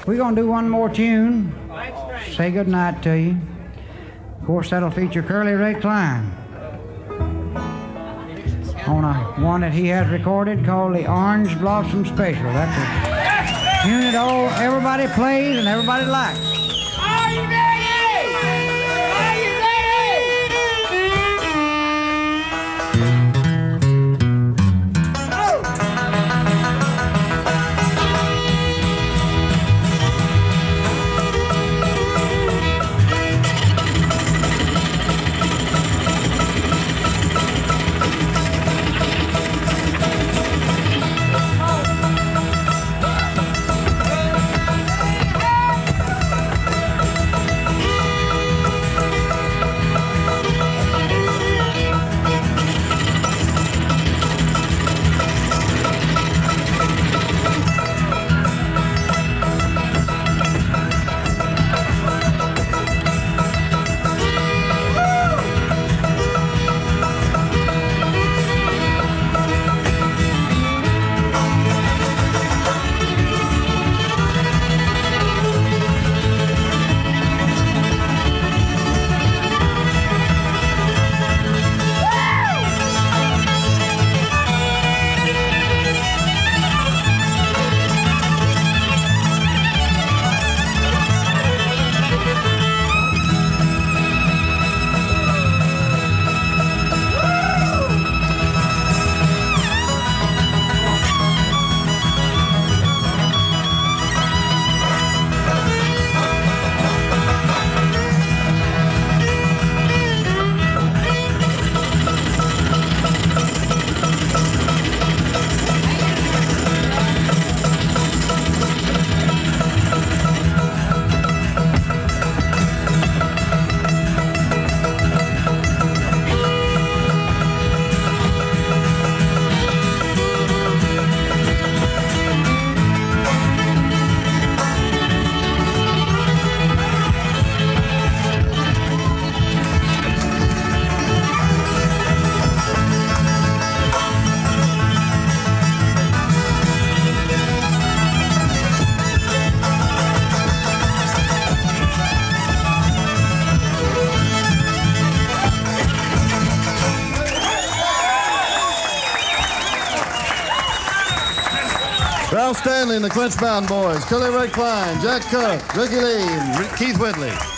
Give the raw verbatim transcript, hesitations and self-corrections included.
We're going to do one more tune. Say good night to you. Of course, that'll feature Curly Ray Klein on a one that he has recorded called the Orange Blossom Special. That's a tune that all everybody plays and everybody likes. Are you ready? Are you Ralph Stanley and the Quince Bound Boys, Curly Ray Klein, Jack Cook, Ricky Lee, and Keith Whitley.